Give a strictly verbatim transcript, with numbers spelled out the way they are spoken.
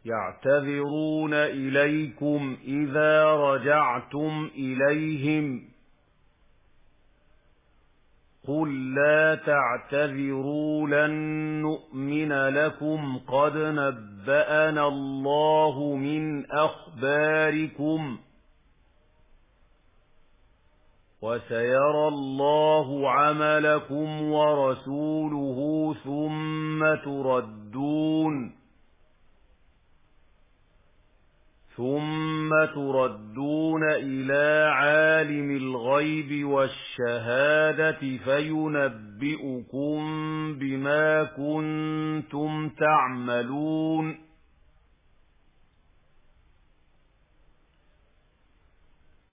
يعتذرون إليكم إذا رجعتم إليهم قل لا تعتذروا لن نؤمن لكم قد نبأنا الله من أخباركم وسيرى الله عملكم ورسوله ثم تردون ثم تردون إلى عالم الغيب والشهادة فينبئكم بما كنتم تعملون